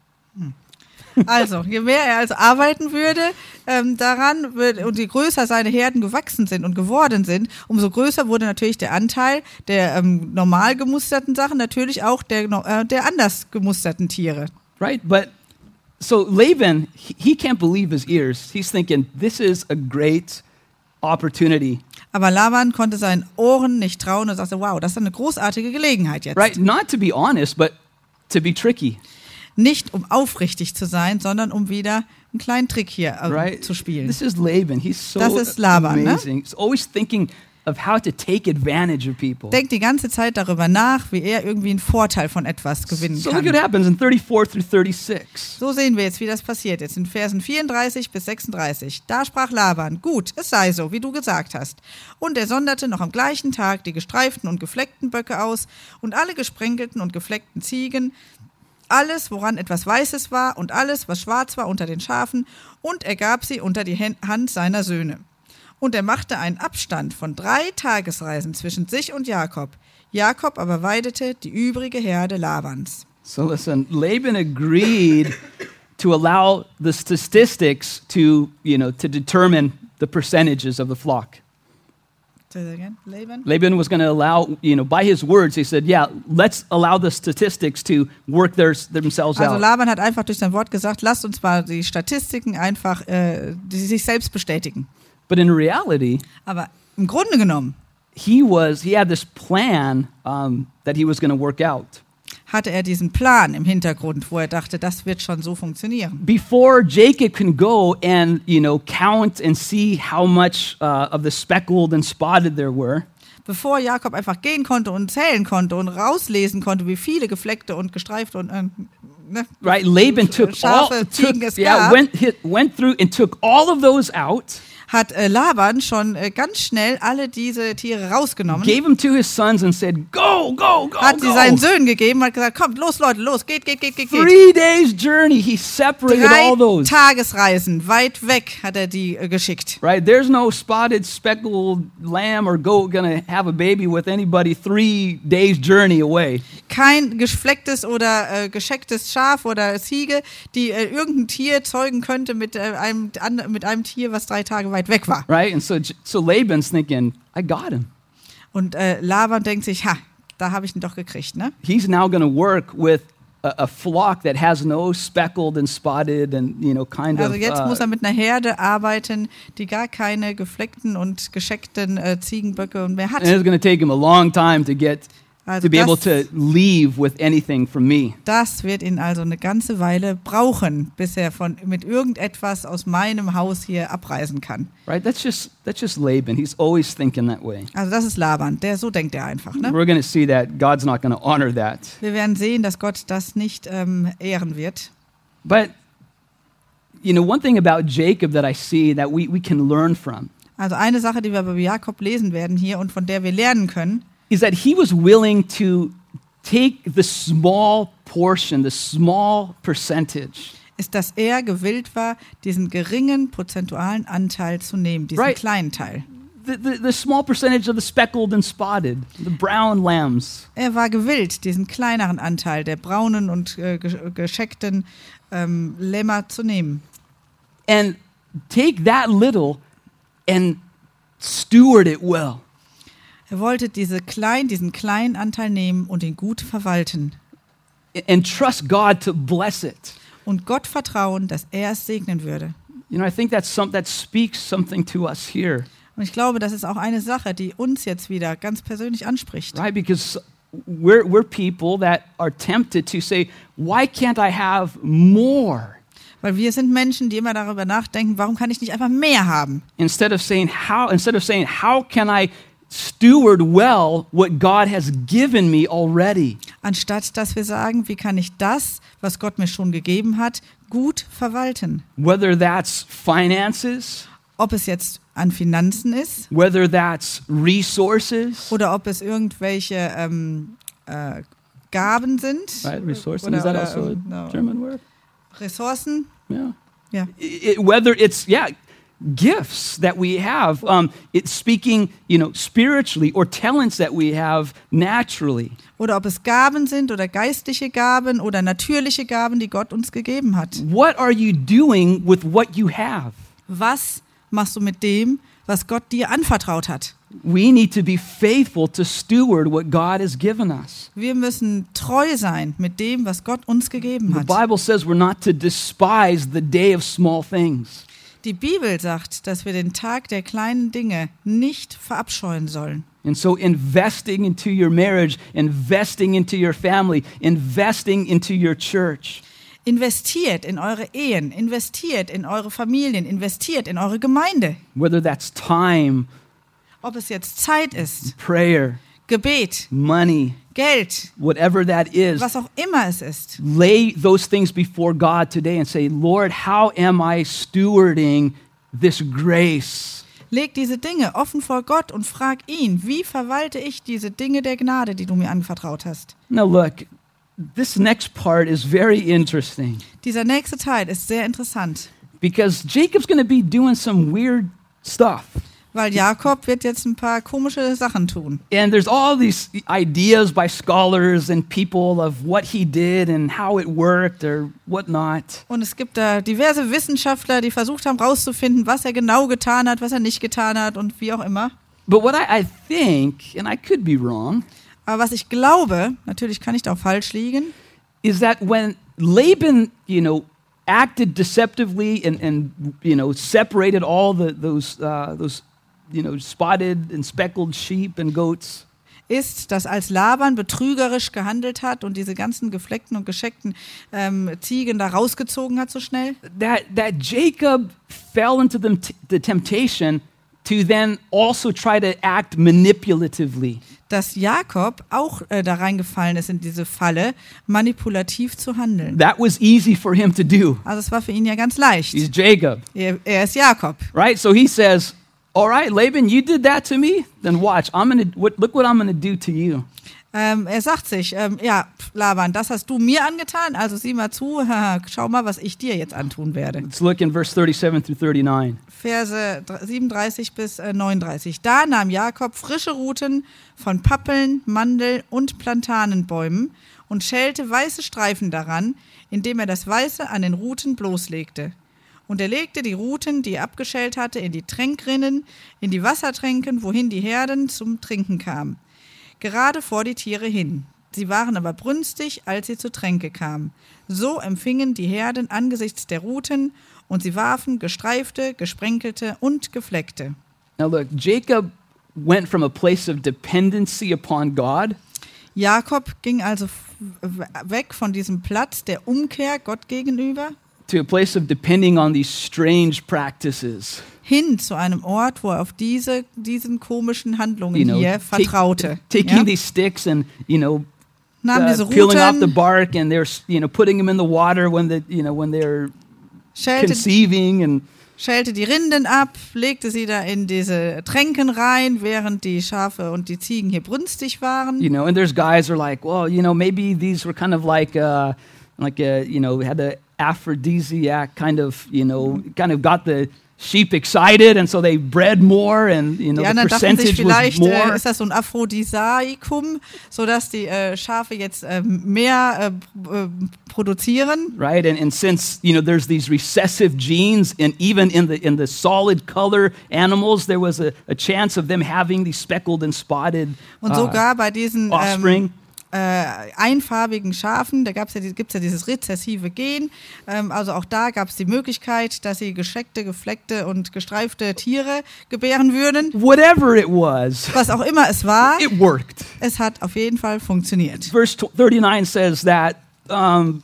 Also, je mehr er also arbeiten würde ähm, daran würde, und je größer seine Herden gewachsen sind und geworden sind, umso größer wurde natürlich der Anteil der ähm, normal gemusterten Sachen, natürlich auch der, äh, der anders gemusterten Tiere. Right? But so Laban, he, he can't believe his ears. He's thinking, this is a great opportunity. Aber Laban konnte seinen Ohren nicht trauen und sagte, wow, das ist eine großartige Gelegenheit jetzt. Right? Not to be honest, but to be tricky. Nicht um aufrichtig zu sein, sondern um wieder einen kleinen Trick hier äh, Right? zu spielen. This is Laban. He's so Das ist Laban, ne? amazing. He's always thinking of how to take advantage of people. Denkt die ganze Zeit darüber nach, wie er irgendwie einen Vorteil von etwas gewinnen So look kann. what happens in thirty-four through thirty-six. So sehen wir jetzt, wie das passiert. Jetzt in Versen vierunddreißig bis sechsunddreißig. Da sprach Laban, gut, es sei so, wie du gesagt hast. Und er sonderte noch am gleichen Tag die gestreiften und gefleckten Böcke aus und alle gesprenkelten und gefleckten Ziegen, alles, woran etwas Weißes war und alles, was schwarz war unter den Schafen, und er gab sie unter die Hand seiner Söhne. Und er machte einen Abstand von drei Tagesreisen zwischen sich und Jakob. Jakob aber weidete die übrige Herde Labans. So listen, Laban agreed to allow the statistics to, you know, to determine the percentages of the flock. Say that again, Laban? Laban was going to allow, you know, by his words, he said, yeah, let's allow the statistics to work their, themselves Also out. Laban hat einfach durch sein Wort gesagt, lasst uns mal die Statistiken einfach, äh, die sich selbst bestätigen. But in reality, Aber im Grunde genommen he was, he had this plan um, that he was going to work out. hatte er diesen Plan im Hintergrund, wo er dachte, das wird schon so funktionieren. Before Jacob can go and, you know, count and see how much uh, of the speckled and spotted there were, Bevor Jakob einfach gehen konnte und zählen konnte und rauslesen konnte, wie viele gefleckte und gestreifte und äh, ne, right? Laban took all, Schafe, Ziegen took, es yeah, gab, went, hit, went through and took all of those out, hat äh, Laban schon äh, ganz schnell alle diese Tiere rausgenommen, gave them to his sons and said, go, go, go, hat sie go. seinen Söhnen gegeben, hat gesagt, kommt, los Leute, los, geht, geht, geht, geht, geht. Three days journey, he separated all Drei those. Tagesreisen weit weg hat er die äh, geschickt. Right? There's no spotted, speckled lamb or goat going to have a baby with anybody three days journey away. Kein geflecktes oder äh, geschecktes Schaf oder Ziege, die äh, irgendein Tier zeugen könnte mit, äh, einem, an, mit einem Tier, was drei Tage weit weg war. Right? And so, so Laban's thinking, I got him. Und äh, Laban denkt sich, ha, da habe ich ihn doch gekriegt, ne? He's now going to work with a, a flock that has no speckled and spotted and, you know, kind Also of. jetzt uh, muss er mit einer Herde arbeiten, die gar keine gefleckten und gescheckten äh, Ziegenböcke und mehr hat. and it's going to take him a long time to get Also to be able das, to leave with anything from me. das wird ihn also eine ganze Weile brauchen, bis er von, mit irgendetwas aus meinem Haus hier abreisen kann. Right? That's just that's just Laban. He's always thinking that way. Also das ist Laban, der so denkt er einfach, ne? We're going to see that God's not going to honor that. Wir werden sehen, dass Gott das nicht ähm, ehren wird. But you know, one thing about Jacob that I see that we, we can learn from Also eine Sache, die wir bei Jakob lesen werden hier und von der wir lernen können, is that he was willing to take the small portion, the small percentage, ist, dass er gewillt war, diesen geringen prozentualen Anteil zu nehmen, diesen Right. kleinen Teil. the, the, the small percentage of the speckled and spotted, the brown lambs. Er war gewillt, diesen kleineren Anteil der braunen und äh, ge- gescheckten ähm, Lämmer zu nehmen. And take that little and steward it well. Er wollte diese klein, diesen kleinen Anteil nehmen und ihn gut verwalten. And trust God to bless it. Und Gott vertrauen, dass er es segnen würde. You know, I think that's some, that speaks something to us here, Und ich glaube, das ist auch eine Sache, die uns jetzt wieder ganz persönlich anspricht. right? Because we're, we're people that are tempted to say, why can't I have more? Weil wir sind Menschen, die immer darüber nachdenken, warum kann ich nicht einfach mehr haben? Instead of saying how, instead of saying, how can I steward well what God has given me already? anstatt dass wir sagen, wie kann ich das, was Gott mir schon gegeben hat, gut verwalten. Whether that's finances, Ob es jetzt an Finanzen ist whether that's resources, oder ob es irgendwelche ähm, äh, Gaben sind, right? Resources, oder, is that oder, also a ähm, no, German word? Ressourcen. Yeah. Ja. It, whether it's, yeah, gifts that we have, um, it's speaking, you know, spiritually, or talents that we have naturally. Oder ob es Gaben sind oder geistliche Gaben oder natürliche Gaben, die Gott uns gegeben hat. What are you doing with what you have? Was machst du mit dem, was Gott dir anvertraut hat? We need to be faithful to steward what God has given us. Wir müssen treu sein mit dem, was Gott uns gegeben The hat. Bible says we're not to despise the day of small things. Die Bibel sagt, dass wir den Tag der kleinen Dinge nicht verabscheuen sollen. And so investing into your marriage, investing into your family, investing into your church. Investiert in eure Ehen, investiert in eure Familien, investiert in eure Gemeinde. Whether that's time, Ob es jetzt Zeit ist, prayer, Gebet, money, Geld, whatever that is, was auch immer es ist. lay those things before God today and say, Lord, how am I stewarding this grace? Leg diese Dinge offen vor Gott und frag ihn, wie verwalte ich diese Dinge der Gnade, die du mir anvertraut hast. Now look, this next part is very interesting Dieser nächste Teil ist sehr interessant, because Jacob's going to be doing some weird stuff. weil Jakob wird jetzt ein paar komische Sachen tun. And there's all these ideas by scholars and people of what he did and how it worked or whatnot. Und es gibt da diverse Wissenschaftler, die versucht haben herauszufinden, was er genau getan hat, was er nicht getan hat und wie auch immer. But what I, I think, and I could be wrong, Aber was ich glaube, natürlich kann ich da auch falsch liegen, is that when Laban, you know, acted deceptively and, and you know, separated all the, those, uh, those, you know, spotted and speckled sheep and goats, ist, dass als Laban betrügerisch gehandelt hat und diese ganzen gefleckten und gescheckten ähm, Ziegen da rausgezogen hat so schnell, that, that Jacob fell into the, the temptation to then also try to act manipulatively. dass Jakob auch äh, da reingefallen ist in diese Falle, manipulativ zu handeln. That was easy for him to do. Also es war für ihn ja ganz leicht. He's Jacob, Er, er ist Jakob. right? So he says, all right, Laban, you did that to me? Then watch, I'm gonna, what, look what I'm going to do to you. Ähm, er sagt sich, ähm, ja, Laban, das hast du mir angetan, also sieh mal zu, haha, schau mal, was ich dir jetzt antun werde. Let's look in verse thirty-seven through thirty-nine. Verse siebenunddreißig bis neununddreißig. Da nahm Jakob frische Ruten von Pappeln, Mandel und Platanenbäumen und schälte weiße Streifen daran, indem er das Weiße an den Ruten bloßlegte. Und er legte die Ruten, die er abgeschält hatte, in die Tränkrinnen, in die Wassertränken, wohin die Herden zum Trinken kamen, gerade vor die Tiere hin. Sie waren aber brünstig, als sie zur Tränke kamen. So empfingen die Herden angesichts der Ruten, und sie warfen gestreifte, gesprenkelte und gefleckte. Now look, Jacob went from a place of dependency upon God Jakob ging also f- weg von diesem Platz der Umkehr Gott gegenüber to a place of depending on these strange practices. hin zu einem Ort, wo er auf diese, diesen komischen Handlungen You know, hier take- vertraute. taking Ja? these sticks and, you know, Nahm diese uh, peeling off the Ruten, bark and they're, you know, putting them in the water when the, you know, when they're schälte, conceiving and schälte die Rinden ab, legte sie da in diese Tränken rein, während die Schafe und die Ziegen hier brünstig waren. you know, and there's guys who are like, well, you know, maybe these were kind of like, uh, like a, you know, had a aphrodisiac kind of, you know, kind of got the sheep excited, and so they bred more, and you know, Die the anderen dachten sich percentage was vielleicht, äh, more. ist das so ein Aphrodisiakum, sodass die äh, Schafe jetzt äh, mehr äh, äh, produzieren. Right, and and since you know there's these recessive genes, and even in the in the solid color animals, there was a, a chance of them having these speckled and spotted Und uh, sogar bei diesen ähm, offspring. äh, einfarbigen Schafen, da gab's ja, die- gibt's ja dieses rezessive Gen, ähm, also auch da gab es die Möglichkeit, dass sie gescheckte, gefleckte und gestreifte Tiere gebären würden. Whatever it was, Was auch immer es war, it worked. es hat auf jeden Fall funktioniert. Verse thirty-nine says that um,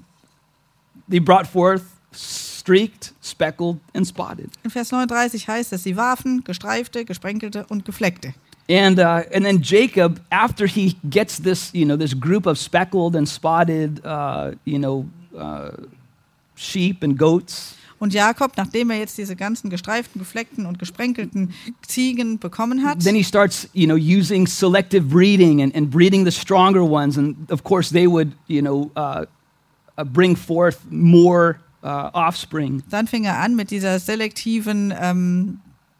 they brought forth streaked, speckled, and spotted. In Vers neununddreißig heißt es, sie warfen gestreifte, gesprenkelte und gefleckte. And uh, and then Jacob, after he gets this, you know, this group of speckled and spotted, uh, you know, uh, sheep and goats. Und Jakob, nachdem er jetzt diese ganzen gestreiften, gefleckten und gesprenkelten Ziegen bekommen hat, Then he starts, you know, using selective breeding and, and breeding the stronger ones, and of course they would, you know, uh, uh, bring forth more uh, offspring. dann fing er an mit dieser selektiven ähm,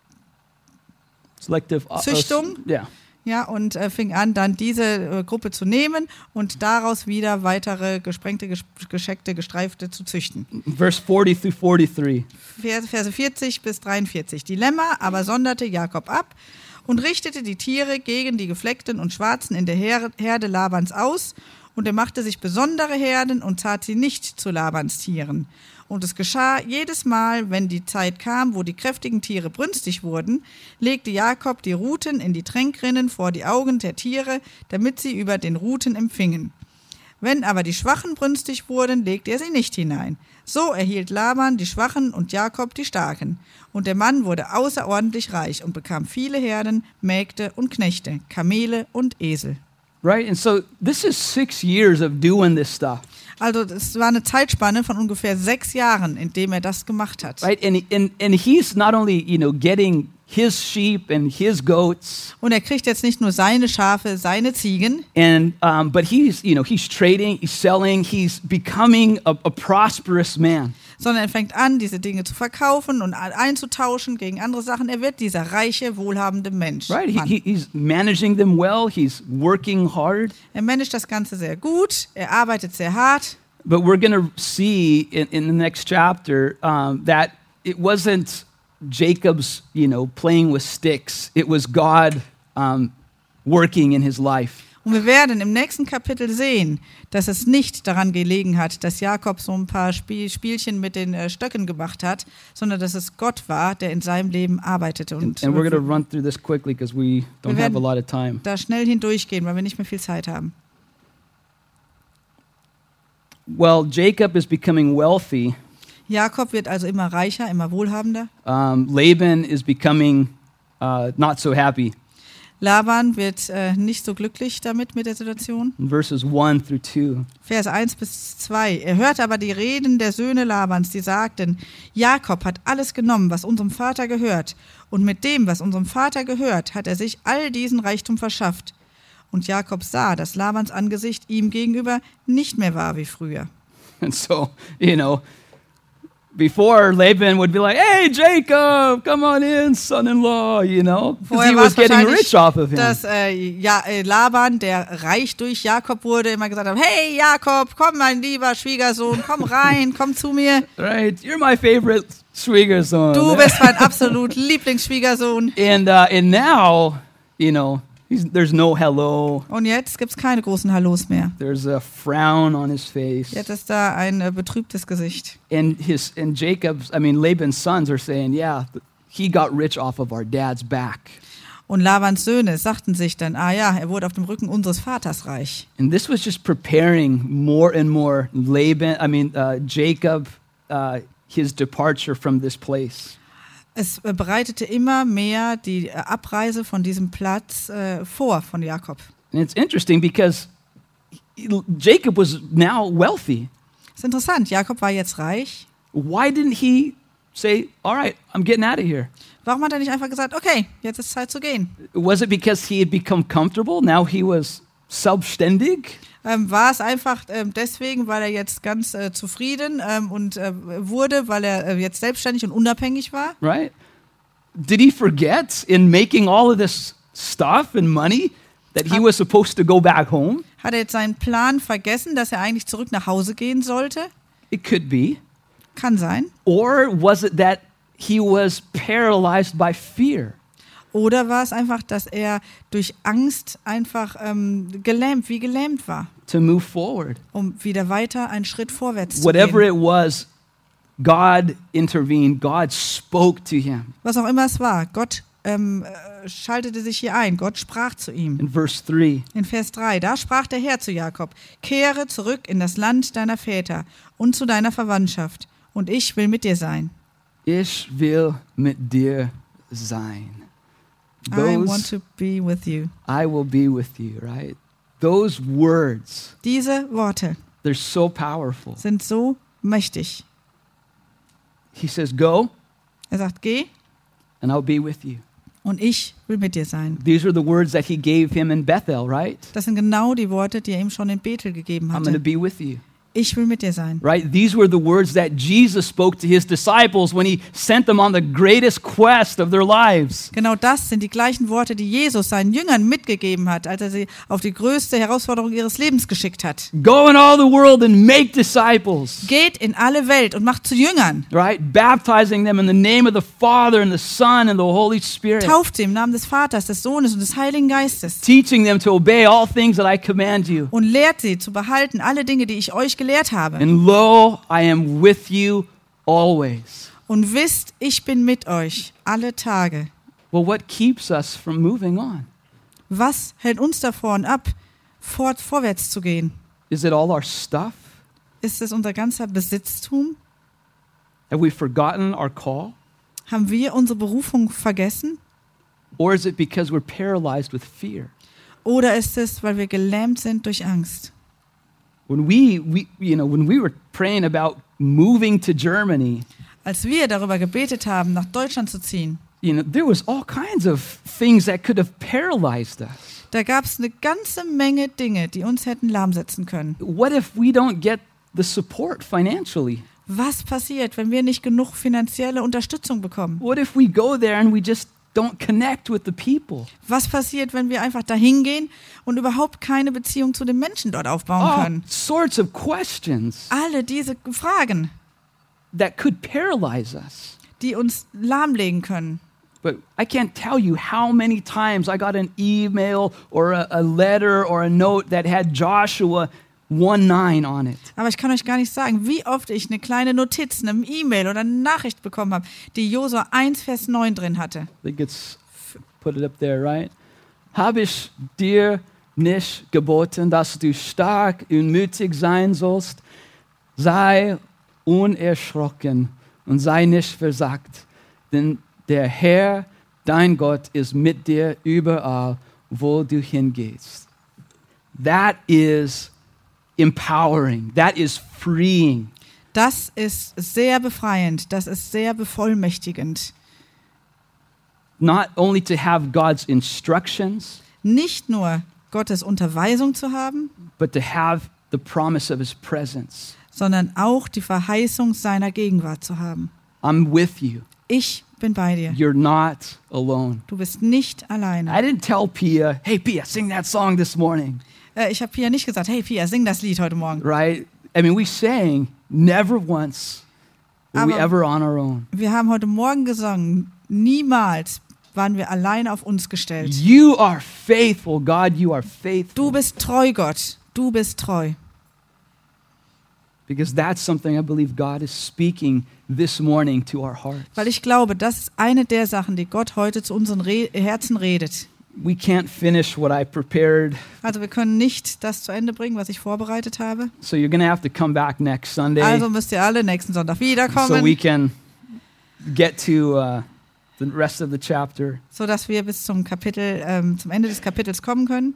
Selective uh, Züchtung. Yeah. Ja, und äh, fing an, dann diese äh, Gruppe zu nehmen und daraus wieder weitere gesprengte, ges gescheckte, gestreifte zu züchten. Verse forty through forty-three. Vers, Verse vierzig bis dreiundvierzig. Die Lämmer aber sonderte Jakob ab und richtete die Tiere gegen die gefleckten und schwarzen in der Her Herde Labans aus, und er machte sich besondere Herden und tat sie nicht zu Labans Tieren. Und es geschah jedes Mal, wenn die Zeit kam, wo die kräftigen Tiere brünstig wurden, legte Jakob die Ruten in die Tränkrinnen vor die Augen der Tiere, damit sie über den Ruten empfingen. Wenn aber die Schwachen brünstig wurden, legte er sie nicht hinein. So erhielt Laban die Schwachen und Jakob die Starken. Und der Mann wurde außerordentlich reich und bekam viele Herden, Mägde und Knechte, Kamele und Esel. Right? And so this is six years of doing this stuff. Also es war eine Zeitspanne von ungefähr sechs Jahren, in dem er das gemacht hat. Right? And, and, and he's not only, you know, getting his sheep and his goats, Und er kriegt jetzt nicht nur seine Schafe, seine Ziegen, and um, but he's, you know, he's trading, he's selling, he's becoming a, a prosperous man. sondern er fängt an, diese Dinge zu verkaufen und einzutauschen gegen andere Sachen. Er wird dieser reiche, wohlhabende Mensch. Right? He, Mann. he, he's managing them well. He's working hard. Er managt das Ganze sehr gut, er arbeitet sehr hart. But we're going to see in, in the next chapter um, that it wasn't Jacob's, you know, playing with sticks. It was God um, working in his life. Und wir werden im nächsten Kapitel sehen, dass es nicht daran gelegen hat, dass Jakob so ein paar Spiel Spielchen mit den äh, Stöcken gemacht hat, sondern dass es Gott war, der in seinem Leben arbeitete. Und And, and we're going to run through this quickly because we don't Wir have a werden lot of time. da schnell hindurchgehen, weil wir nicht mehr viel Zeit haben. Well, Jacob is becoming wealthy. Jakob wird also immer reicher, immer wohlhabender. Um, Laban is becoming uh, not so happy. Laban wird äh, nicht so glücklich damit mit der Situation. In verses one through two. Vers eins bis zwei. Er hörte aber die Reden der Söhne Labans, die sagten, Jakob hat alles genommen, was unserem Vater gehört. Und mit dem, was unserem Vater gehört, hat er sich all diesen Reichtum verschafft. Und Jakob sah, dass Labans Angesicht ihm gegenüber nicht mehr war wie früher. And so, you know, before Laban would be like, hey, Jacob, come on in, son-in-law, you know, because Vorher he war was es getting wahrscheinlich, rich off of him. dass äh, ja, äh, Laban, der reich durch Jakob wurde, immer gesagt hat, hey Jakob, komm mein lieber Schwiegersohn, komm rein, komm zu mir. Right? You're my favorite Schwiegersohn. Du bist mein absolut Lieblingsschwiegersohn. And, uh, and now, you know, he's, there's no hello. Und jetzt gibt es keine großen Hallos mehr. There's a frown on his face. Jetzt ist da ein äh, betrübtes Gesicht. And his and Jacob's, I mean, Laban's sons are saying, yeah, he got rich off of our dad's back. Und Labans Söhne sagten sich dann, ah ja, er wurde auf dem Rücken unseres Vaters reich. And this was just preparing more and more Laban, I mean, uh, Jacob, uh, his departure from this place. Es äh, bereitete immer mehr die äh, Abreise von diesem Platz äh, vor von Jakob. And it's interesting because Jacob was now wealthy. Das ist interessant, Jakob war jetzt reich. Why didn't he say, all right, I'm getting out of here? Warum hat er nicht einfach gesagt, okay, jetzt ist Zeit zu gehen? Was it because he had become comfortable? Now he was selbstständig? Ähm, war es einfach ähm, deswegen, weil er jetzt ganz äh, zufrieden ähm, und äh, wurde, weil er äh, jetzt selbstständig und unabhängig war? Right? Did he forget in making all of this stuff and money that he was supposed to go back home? Hat er jetzt seinen Plan vergessen, dass er eigentlich zurück nach Hause gehen sollte? It could be. Kann sein. Or was it that he was paralyzed by fear? Oder war es einfach, dass er durch Angst einfach ähm, gelähmt, wie gelähmt war, To move forward. um wieder weiter einen Schritt vorwärts zu Whatever gehen? it was, God intervened. God spoke to him. Was auch immer es war, Gott ähm, äh, schaltete sich hier ein. Gott sprach zu ihm. In verse three, In Vers drei, da sprach der Herr zu Jakob, kehre zurück in das Land deiner Väter und zu deiner Verwandtschaft, und ich will mit dir sein. ich will mit dir sein. I want Those, to be with you. I will be with you, right? Those words, Diese Worte they're so powerful. sind so mächtig. He says, go, Er sagt, geh and I'll be with you. und ich will mit dir sein. These are the words that he gave him in Bethel, right? Das sind genau die Worte, die er ihm schon in Bethel gegeben I'm going to hatte. be with you. Ich will mit dir sein. Right? These were the words that Jesus spoke to his disciples when he sent them on the greatest quest of their lives. Genau das sind die gleichen Worte, die Jesus seinen Jüngern mitgegeben hat, als er sie auf die größte Herausforderung ihres Lebens geschickt hat. Go in all the world and make disciples. Geht in alle Welt und macht zu Jüngern. Right? Baptizing them in the name of the Father and the Son and the Holy Spirit. Tauft sie im Namen des Vaters, des Sohnes und des Heiligen Geistes. Teaching them to obey all things that I command you. Und lehrt sie zu behalten alle Dinge, die ich euch gelehrt habe. And lo, I am with you always. Und wisst, ich bin mit euch alle Tage. Well, what keeps us from moving on? Was hält uns davon ab, fort, vorwärts zu gehen? Is it all our stuff? Ist es unser ganzer Besitztum? Have we forgotten our call? Haben wir unsere Berufung vergessen? Or is it because we're paralyzed with fear? Oder ist es, weil wir gelähmt sind durch Angst? When we, we, you know, when we were praying about moving to Germany, Als wir darüber gebetet haben, nach Deutschland zu ziehen, you know, there was all kinds of things that could have paralyzed us. da gab es eine ganze Menge Dinge, die uns hätten lahmsetzen können. What if we don't get the support financially? Was passiert, wenn wir nicht genug finanzielle Unterstützung bekommen? What if we go there and we just don't connect with the people? Was passiert, wenn wir einfach dahin gehen und überhaupt keine Beziehung zu den Menschen dort aufbauen All können? sorts of questions Alle diese Fragen, that could paralyze us. die uns lahmlegen können. But I can't tell you how many times I got an email or a, a letter or a note that had Joshua one nine on it. Aber ich kann euch gar nicht sagen, wie oft ich eine kleine Notiz, eine E-Mail oder eine Nachricht bekommen habe, die Josua eins Vers neun drin hatte. I think it's, put it up there, right? Habe ich dir nicht geboten, dass du stark und mutig sein sollst? Sei unerschrocken und sei nicht versagt, denn der Herr, dein Gott, ist mit dir überall, wo du hingehst. That is empowering. That is freeing. Das ist sehr befreiend, das ist sehr bevollmächtigend. Not only to have God's instructions, Nicht nur Gottes Unterweisung zu haben, but to have the promise of his presence. sondern auch die Verheißung seiner Gegenwart zu haben. I'm with you. Ich bin bei dir. You're not alone. Du bist nicht alleine. I didn't tell Pia, hey, Pia, sing that song this morning, Äh, ich habe Pia nicht gesagt, hey Pia, sing das Lied heute Morgen. right? I mean, we sang, never once were we Aber- ever on our own. Wir haben heute Morgen gesungen, niemals waren wir allein auf uns gestellt. You are faithful, God, you are faithful. Du bist treu, Gott. Du bist treu. Because that's something I believe God is speaking this morning to our hearts. Weil ich glaube, das ist eine der Sachen, die Gott heute zu unseren Re- Herzen redet. We can't finish what I prepared, Also wir können nicht das zu Ende bringen, was ich vorbereitet habe. so you're going to have to come back next Sunday Also müsst ihr alle nächsten Sonntag so we wiederkommen, can get to uh, the rest of the chapter. sodass wir bis zum Kapitel, ähm, zum Ende des Kapitels kommen können.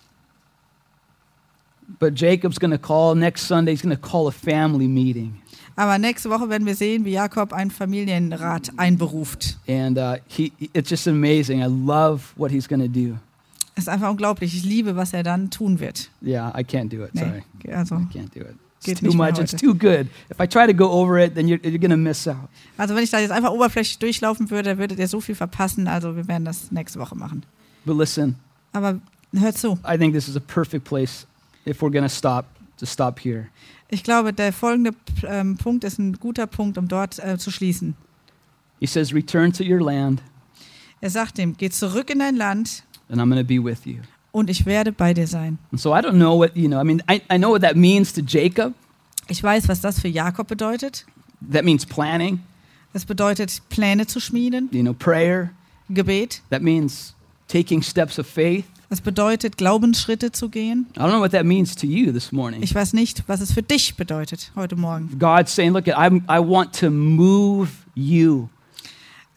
But Jacob's going to call, next Sunday, he's going to call a family meeting. Aber nächste Woche werden wir sehen, wie Jakob einen Familienrat einberuft. And uh, he, it's just amazing. I love what he's going to do. Es ist einfach unglaublich. Ich liebe, was er dann tun wird. Yeah, I can't do it. Sorry. Nee, also, I can't do it. It's Geht too nicht mehr much. It's heute. too good. If I try to go over it, then you're, you're going to miss out. also wenn ich da jetzt einfach oberflächlich durchlaufen würde, würdet ihr so viel verpassen. Also wir werden das nächste Woche machen. But listen, Aber hört zu. I think this is a perfect place if we're going to stop, to stop here. Ich glaube, der folgende ähm, Punkt ist ein guter Punkt, um dort äh, zu schließen. He says, return to your land, Er sagt ihm, geh zurück in dein Land and I'm going to be with you. und ich werde bei dir sein. And so I don't know what, you know, I mean, I, I know what that means to Jacob. Ich weiß, was das für Jakob bedeutet. That means planning, Das bedeutet, Pläne zu schmieden, you know, prayer. Gebet. That means taking steps of faith. Das bedeutet, Glaubensschritte zu gehen. I don't know what that means to you this morning. Ich weiß nicht, was es für dich bedeutet heute Morgen. God's saying, look, I'm, I want to move you.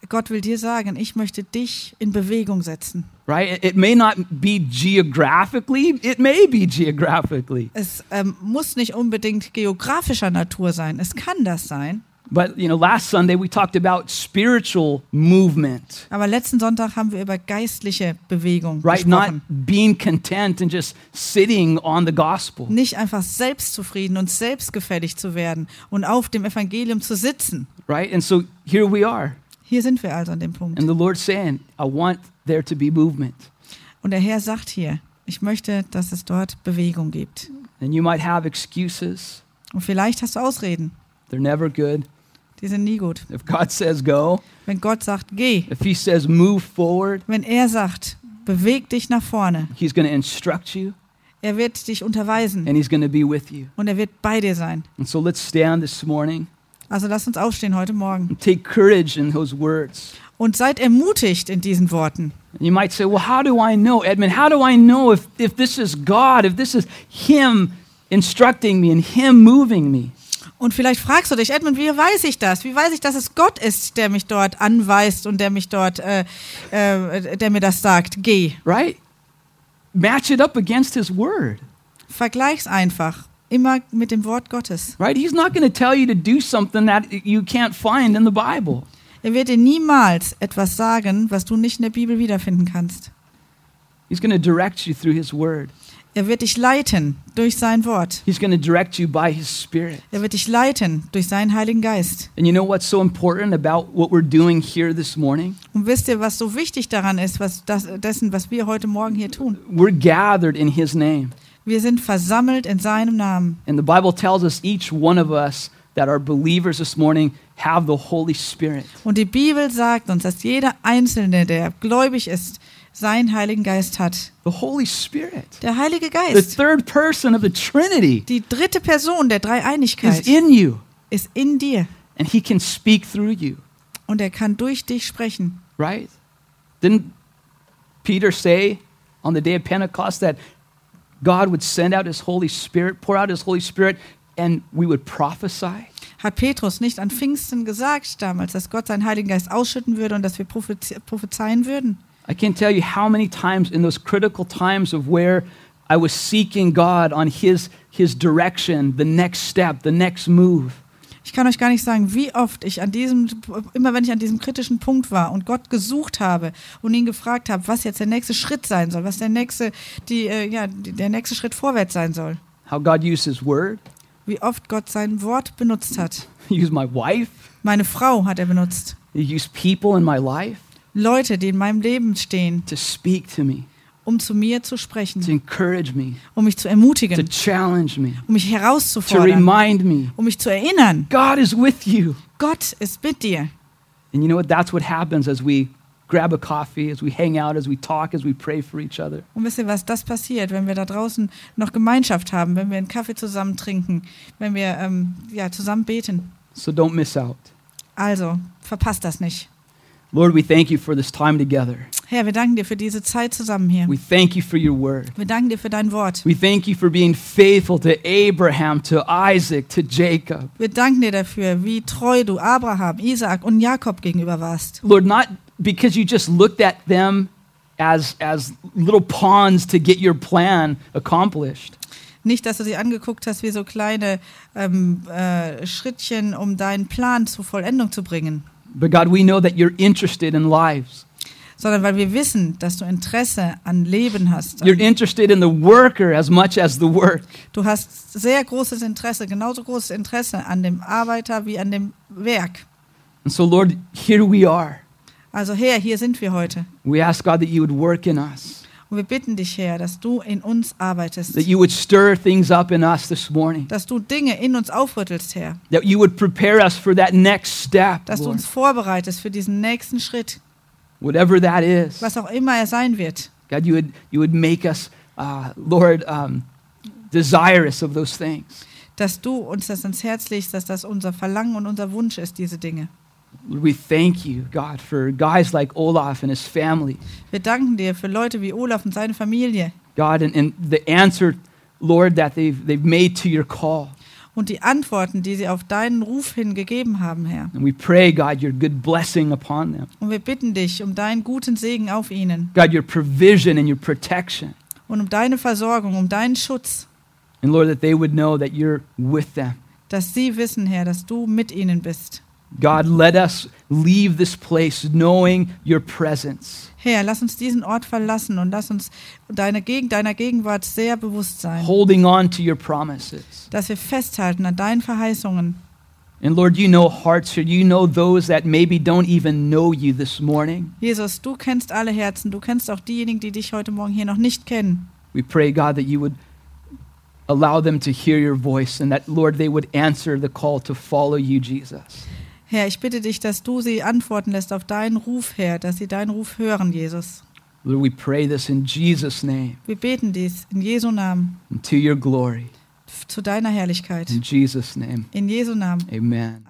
Gott will dir sagen, ich möchte dich in Bewegung setzen. Right? It, it may not be geographically, it may be geographically. Es ähm, muss nicht unbedingt geografischer Natur sein. Es kann das sein. But, you know, last Sunday we talked about spiritual movement, Aber letzten Sonntag haben wir über geistliche Bewegung right? Not gesprochen. being content and just sitting on the gospel. Nicht einfach selbstzufrieden und selbstgefällig zu werden und auf dem Evangelium zu sitzen. Right? And so here we are. Hier sind wir also an dem Punkt. And the Lord's saying, I want there to be movement. Und der Herr sagt hier, ich möchte, dass es dort Bewegung gibt. And you might have excuses. Und vielleicht hast du Ausreden. They're never good. Die sind nie gut. If God says go, Wenn Gott sagt, geh. if he says move forward, Wenn er sagt, beweg dich nach vorne. he's going to instruct you Er wird dich unterweisen. and he's going to be with you. Und er wird bei dir sein. And so let's stand this morning Also lasst uns aufstehen heute Morgen. and take courage in those words. Und seid ermutigt in diesen Worten. And you might say, well, how do I know, Edmund? How do I know if, if this is God, if this is him instructing me and him moving me? Und vielleicht fragst du dich, Edmund, wie weiß ich das? Wie weiß ich, dass es Gott ist, der mich dort anweist und der mich dort, äh, äh, der mir das sagt, geh. Right? Match it up against his word. Vergleich's einfach, immer mit dem Wort Gottes. Right? He's not going to tell you to do something that you can't find in the Bible. Er wird dir niemals etwas sagen, was du nicht in der Bibel wiederfinden kannst. He's going to direct you through his word. Er wird dich leiten durch sein Wort. He's going to direct you by his spirit. Er wird dich leiten durch seinen Heiligen Geist. And you know what's so important about what we're doing here this morning? Und wisst ihr, was so wichtig daran ist, was das, dessen, was wir heute Morgen hier tun? We're gathered in his name. Wir sind versammelt in seinem Namen. And the Bible tells us each one of us that are believers this morning have the Holy Spirit. Und die Bibel sagt uns, dass jeder Einzelne, der gläubig ist, seinen Heiligen Geist hat. The Holy Spirit. Der Heilige The Geist, third person of the Trinity die dritte Person der is Dreieinigkeit, in you. ist in dir. And he can speak through you. Und er kann durch dich sprechen. Right? Didn't Peter say on the day of Pentecost that God would send out his Holy Spirit, pour out his Holy Spirit, and we would prophesy? Hat Petrus nicht an Pfingsten gesagt damals, dass Gott seinen Heiligen Geist ausschütten würde und dass wir propheze- prophezeien würden? I can't tell you how many times in those critical times of where I was seeking God on his, his direction, the next step, the next move. Ich kann euch gar nicht sagen, wie oft ich an diesem, immer wenn ich an diesem kritischen Punkt war und Gott gesucht habe und ihn gefragt habe, was jetzt der nächste Schritt sein soll, was der nächste, die, äh, ja, der nächste Schritt vorwärts sein soll. How God used his word. Wie oft Gott sein Wort benutzt hat. He used my wife. Meine Frau hat er benutzt. He used people in my life Leute, die in meinem Leben stehen, to speak to me, um zu mir zu to sprechen, encourage me, um mich zu to ermutigen, challenge me, um mich to herauszufordern, remind me. um mich zu erinnern. God is with you. Gott ist mit dir. And you know what? That's what happens as we grab a coffee, as we hang out, as we talk, as we pray for each other. Und wisst ihr, was das passiert, wenn wir da draußen noch Gemeinschaft haben, wenn wir einen Kaffee zusammen trinken, wenn wir ähm, ja, zusammen beten. So don't miss out. Also, verpasst das nicht. Lord, we thank you for this time together. Herr, wir danken dir für diese Zeit zusammen hier. We thank you for your word. Wir danken dir für dein Wort. We thank you for being faithful to Abraham, to Isaac, to Jacob. Wir danken dir dafür, wie treu du Abraham, Isaak und Jakob gegenüber warst. Lord, not because you just looked at them as, as little pawns to get your plan accomplished. Nicht, dass du sie angeguckt hast wie so kleine ähm, äh, Schrittchen, um deinen Plan zur Vollendung zu bringen, But God, we know that you're interested in lives. sondern weil wir wissen, dass du Interesse an Leben hast. You're interested in the worker as much as the work. Du hast sehr großes Interesse, genauso großes Interesse an dem Arbeiter wie an dem Werk. And so, Lord, here we are. Also Herr, hier sind wir heute. We ask, God, that you would work in us, Und wir bitten dich, Herr, dass du in uns arbeitest, that you would stir things up in us this morning, dass du Dinge in uns aufrüttelst, Herr, that you would prepare us for that next step, dass du Lord, uns vorbereitest für diesen nächsten Schritt, whatever that is. was auch immer er sein wird. God, you would, you would make us, uh, Lord, um, desirous of those things. Dass du uns das ans Herz legst, dass das unser Verlangen und unser Wunsch ist, diese Dinge. Lord, we thank you, God, for guys like Olaf and his family. Wir danken dir für Leute wie Olaf und seine Familie God, and, and the answer, Lord, that they've, they've made to your call. und die Antworten, die sie auf deinen Ruf hin gegeben haben, Herr. And we pray, God, your good blessing upon them. Und wir bitten dich um deinen guten Segen auf ihnen God, your provision and your protection. und um deine Versorgung, um deinen Schutz, And Lord, that they would know that you're with them. dass sie wissen, Herr, dass du mit ihnen bist. God, let us leave this place knowing your presence. Herr, lass uns diesen Ort verlassen und lass uns deine Geg- deiner Gegenwart sehr bewusst sein, Holding on to your promises. dass wir festhalten an deinen Verheißungen. And Lord, you know hearts here. You know those that maybe don't even know you this morning. Jesus, du kennst alle Herzen, du kennst auch diejenigen, die dich heute Morgen hier noch nicht kennen. We pray, God, that you would allow them to hear your voice and that, Lord, they would answer the call to follow you, Jesus. Herr, ich bitte dich, dass du sie antworten lässt auf deinen Ruf, Herr, dass sie deinen Ruf hören, Jesus. Lord, we pray this in Jesus' name Wir beten dies in Jesu Namen, and to your glory. zu deiner Herrlichkeit. In Jesus' name, In Jesu Namen. amen.